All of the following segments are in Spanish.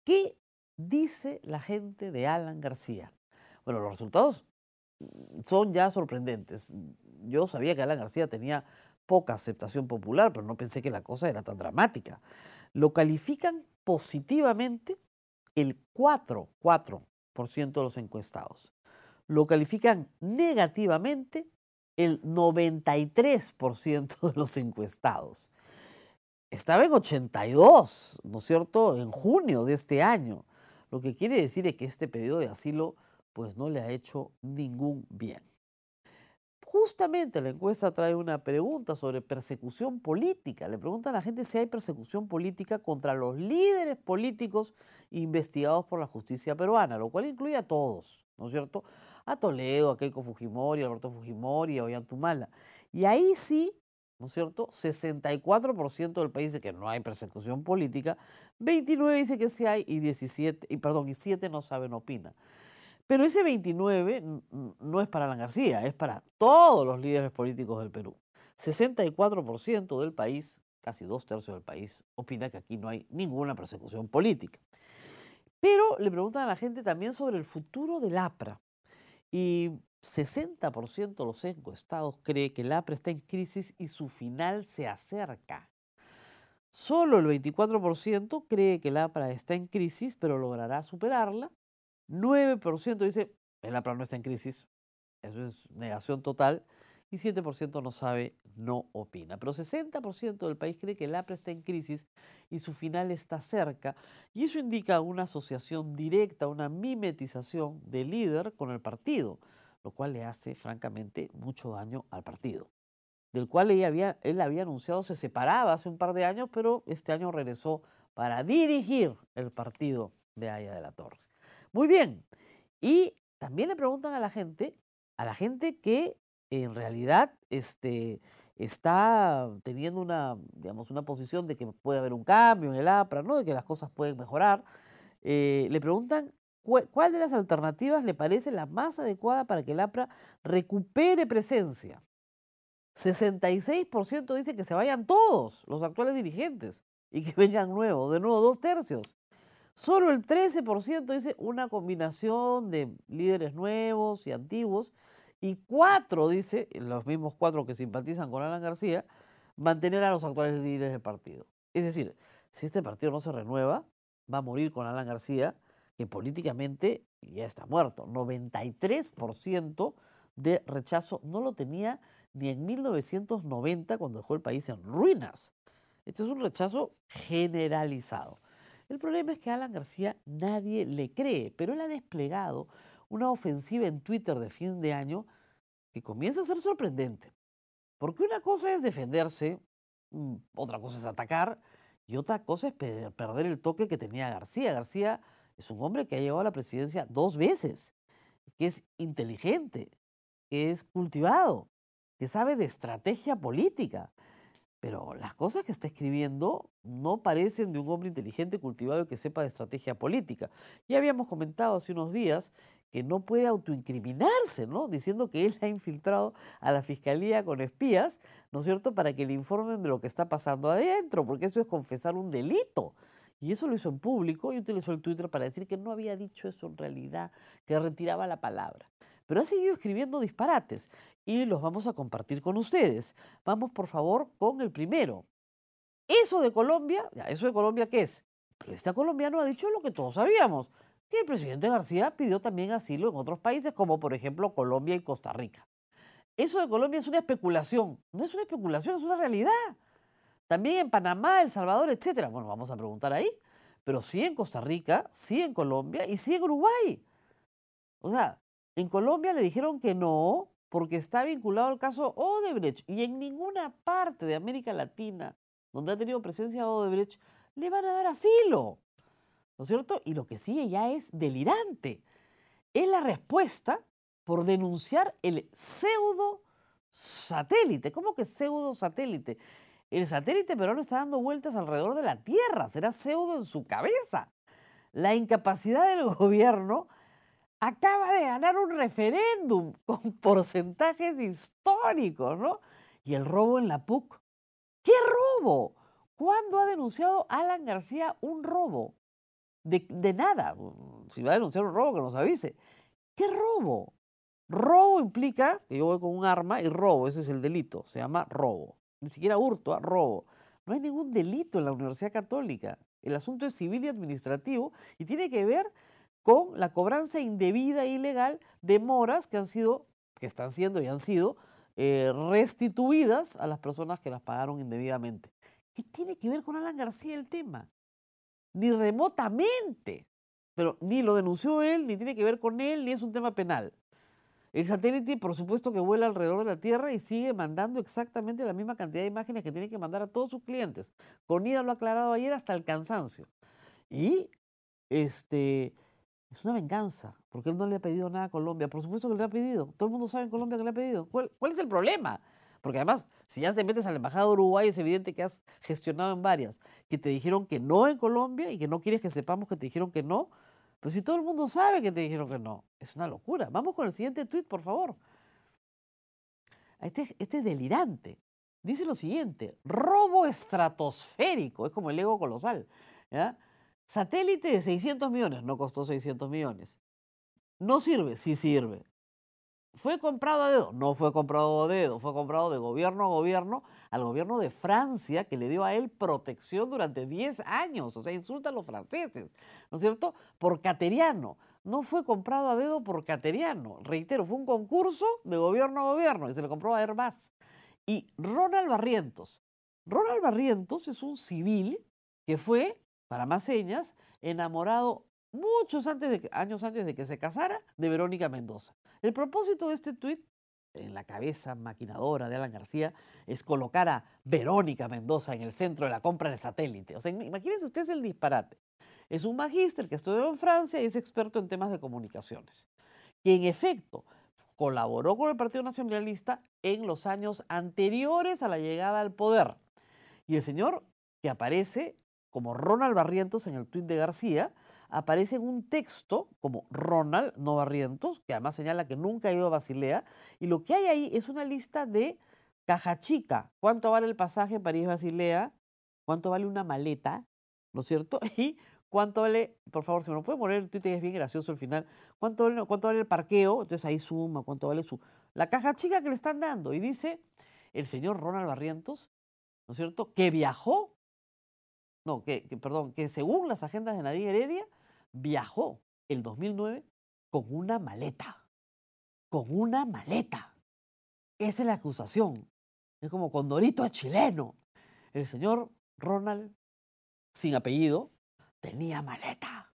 ¿Qué dice la gente de Alan García? Bueno, los resultados son ya sorprendentes. Yo sabía que Alan García tenía poca aceptación popular, pero no pensé que la cosa era tan dramática. Lo califican positivamente el 4% de los encuestados. Lo califican negativamente el 93% de los encuestados. Estaba en 82, ¿no es cierto?, en junio de este año. Lo que quiere decir es que este pedido de asilo pues no le ha hecho ningún bien. Justamente la encuesta trae una pregunta sobre persecución política. Le preguntan a la gente si hay persecución política contra los líderes políticos investigados por la justicia peruana, lo cual incluye a todos, ¿no es cierto? A Toledo, a Keiko Fujimori, a Alberto Fujimori, a Ollanta. Y ahí sí, ¿no es cierto? 64% del país dice que no hay persecución política, 29 dice que sí hay y 7 no saben, opinan. Pero ese 29 no es para Alan García, es para todos los líderes políticos del Perú. 64% del país, casi 2/3 del país, opina que aquí no hay ninguna persecución política. Pero le preguntan a la gente también sobre el futuro del APRA. Y 60% de los encuestados cree que el APRA está en crisis y su final se acerca. Solo el 24% cree que el APRA está en crisis, pero logrará superarla. 9% dice, el APRA no está en crisis, eso es negación total, y 7% no sabe, no opina. Pero 60% del país cree que el APRA está en crisis y su final está cerca, y eso indica una asociación directa, una mimetización del líder con el partido, lo cual le hace, francamente, mucho daño al partido, del cual él había anunciado se separaba hace un par de años, pero este año regresó para dirigir el partido de Aya de la Torre. Muy bien, y también le preguntan a la gente que en realidad está teniendo una, digamos, una posición de que puede haber un cambio en el APRA, ¿no? De que las cosas pueden mejorar. Le preguntan cuál de las alternativas le parece la más adecuada para que el APRA recupere presencia. 66% dice que se vayan todos los actuales dirigentes y que vengan nuevos, de nuevo 2/3. Solo el 13% dice una combinación de líderes nuevos y antiguos, y 4 dice, los mismos 4 que simpatizan con Alan García, mantener a los actuales líderes del partido. Es decir, si este partido no se renueva, va a morir con Alan García, que políticamente ya está muerto. 93% de rechazo no lo tenía ni en 1990, cuando dejó el país en ruinas. Este es un rechazo generalizado. El problema es que a Alan García nadie le cree, pero él ha desplegado una ofensiva en Twitter de fin de año que comienza a ser sorprendente. Porque una cosa es defenderse, otra cosa es atacar y otra cosa es perder el toque que tenía García. García es un hombre que ha llegado a la presidencia 2 veces, que es inteligente, que es cultivado, que sabe de estrategia política. Pero las cosas que está escribiendo no parecen de un hombre inteligente, cultivado y que sepa de estrategia política. Ya habíamos comentado hace unos días que no puede autoincriminarse, ¿no? Diciendo que él ha infiltrado a la fiscalía con espías, ¿no es cierto?, para que le informen de lo que está pasando adentro, porque eso es confesar un delito. Y eso lo hizo en público y utilizó el Twitter para decir que no había dicho eso en realidad, que retiraba la palabra. Pero ha seguido escribiendo disparates y los vamos a compartir con ustedes. Vamos, por favor, con el primero. Eso de Colombia, ya, ¿eso de Colombia qué es? Pero este colombiano ha dicho lo que todos sabíamos, que el presidente García pidió también asilo en otros países, como por ejemplo Colombia y Costa Rica. Eso de Colombia es una especulación, no es una especulación, es una realidad. También en Panamá, El Salvador, etcétera. Bueno, vamos a preguntar ahí, pero sí en Costa Rica, sí en Colombia y sí en Uruguay. O sea, en Colombia le dijeron que no, porque está vinculado al caso Odebrecht. Y en ninguna parte de América Latina donde ha tenido presencia Odebrecht le van a dar asilo. ¿No es cierto? Y lo que sigue ya es delirante. Es la respuesta por denunciar el pseudo satélite. ¿Cómo que pseudo satélite? El satélite peruano está dando vueltas alrededor de la Tierra. Será pseudo en su cabeza. La incapacidad del gobierno acaba de ganar un referéndum con porcentajes históricos, ¿no? Y el robo en la PUC. ¿Qué robo? ¿Cuándo ha denunciado Alan García un robo? de nada. Si va a denunciar un robo, que nos avise. ¿Qué robo? Robo implica que yo voy con un arma y robo, ese es el delito, se llama robo. Ni siquiera hurto, robo. No hay ningún delito en la Universidad Católica. El asunto es civil y administrativo y tiene que ver con la cobranza indebida e ilegal de moras que están siendo y han sido restituidas a las personas que las pagaron indebidamente. ¿Qué tiene que ver con Alan García el tema? Ni remotamente. Pero ni lo denunció él, ni tiene que ver con él, ni es un tema penal. El satélite, por supuesto, que vuela alrededor de la Tierra y sigue mandando exactamente la misma cantidad de imágenes que tiene que mandar a todos sus clientes. Conida lo ha aclarado ayer hasta el cansancio. Y es una venganza, porque él no le ha pedido nada a Colombia. Por supuesto que le ha pedido. Todo el mundo sabe en Colombia que le ha pedido. ¿Cuál es el problema? Porque además, si ya te metes a la Embajada de Uruguay, es evidente que has gestionado en varias, que te dijeron que no en Colombia y que no quieres que sepamos que te dijeron que no. Pero si todo el mundo sabe que te dijeron que no, es una locura. Vamos con el siguiente tuit, por favor. Este es delirante. Dice lo siguiente: robo estratosférico, es como el ego colosal. ¿Ya? Satélite de 600 millones, no costó 600 millones. No sirve, sí sirve. ¿Fue comprado a dedo? No fue comprado a dedo, fue comprado de gobierno a gobierno, al gobierno de Francia, que le dio a él protección durante 10 años. O sea, insulta a los franceses, ¿no es cierto? Por Cateriano. No fue comprado a dedo por Cateriano. Reitero, fue un concurso de gobierno a gobierno y se le compró a Airbus. Y Ronald Barrientos. Ronald Barrientos es un civil que fue, para más señas, enamorado años antes de que se casara, de Verónica Mendoza. El propósito de este tuit, en la cabeza maquinadora de Alan García, es colocar a Verónica Mendoza en el centro de la compra del satélite. O sea, imagínense ustedes el disparate. Es un magíster que estudió en Francia y es experto en temas de comunicaciones, que en efecto colaboró con el Partido Nacionalista en los años anteriores a la llegada al poder. Y el señor que aparece como Ronald Barrientos en el tuit de García, aparece en un texto como Ronald, no Barrientos, que además señala que nunca ha ido a Basilea, y lo que hay ahí es una lista de caja chica. ¿Cuánto vale el pasaje París-Basilea? ¿Cuánto vale una maleta? ¿No es cierto? Y ¿cuánto vale, por favor, si me lo puede poner el tuit, es bien gracioso al final, cuánto vale el parqueo? Entonces ahí suma, cuánto vale la caja chica que le están dando. Y dice el señor Ronald Barrientos, ¿no es cierto?, que viajó, no, perdón, que según las agendas de Nadine Heredia, viajó el 2009 con una maleta. Con una maleta. Esa es la acusación. Es como Condorito es chileno. El señor Ronald, sin apellido, tenía maleta.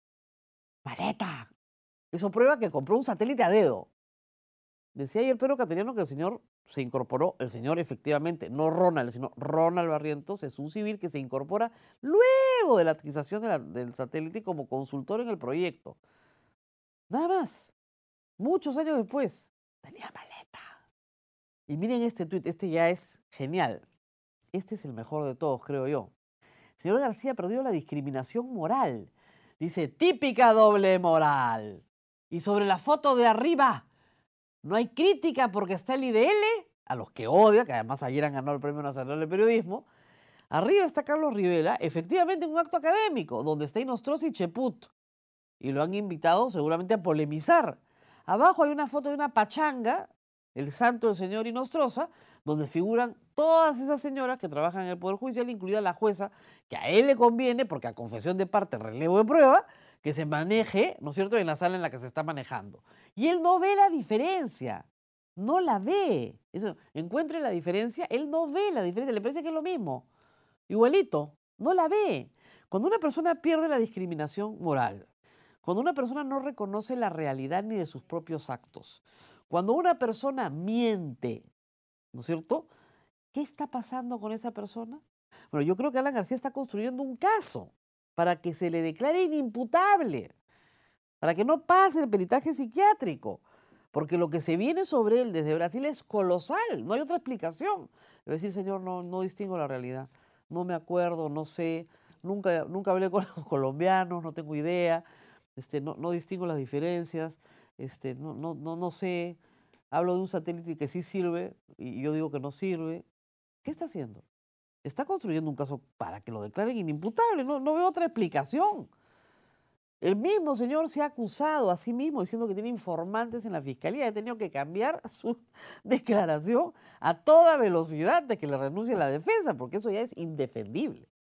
Maleta. Eso prueba que compró un satélite a dedo. Decía ayer Pedro Cateriano que el señor se incorporó, el señor efectivamente, no Ronald, sino Ronald Barrientos, es un civil que se incorpora luego de la adquisición del satélite como consultor en el proyecto. Nada más. Muchos años después, tenía maleta. Y miren este tuit, este ya es genial. Este es el mejor de todos, creo yo. El señor García perdió la discriminación moral. Dice, típica doble moral. Y sobre la foto de arriba, no hay crítica porque está el IDL, a los que odia, que además ayer han ganado el Premio Nacional de Periodismo. Arriba está Carlos Rivera, efectivamente en un acto académico, donde está Inostroza y Cheput. Y lo han invitado seguramente a polemizar. Abajo hay una foto de una pachanga, el santo del señor Inostroza, donde figuran todas esas señoras que trabajan en el Poder Judicial, incluida la jueza, que a él le conviene, porque a confesión de parte, relevo de prueba, que se maneje, ¿no es cierto?, en la sala en la que se está manejando. Y él no ve la diferencia, no la ve. Eso, encuentre la diferencia, él no ve la diferencia, le parece que es lo mismo. Igualito, no la ve. Cuando una persona pierde la discriminación moral, cuando una persona no reconoce la realidad ni de sus propios actos, cuando una persona miente, ¿no es cierto?, ¿qué está pasando con esa persona? Bueno, yo creo que Alan García está construyendo un caso para que se le declare inimputable, para que no pase el peritaje psiquiátrico, porque lo que se viene sobre él desde Brasil es colosal, no hay otra explicación. Debe decir, señor, no distingo la realidad, no me acuerdo, no sé, nunca hablé con los colombianos, no tengo idea, no distingo las diferencias, no sé, hablo de un satélite que sí sirve y yo digo que no sirve. ¿Qué está haciendo? Está construyendo un caso para que lo declaren inimputable, no veo otra explicación. El mismo señor se ha acusado a sí mismo diciendo que tiene informantes en la fiscalía. Ha tenido que cambiar su declaración a toda velocidad de que le renuncie a la defensa, porque eso ya es indefendible.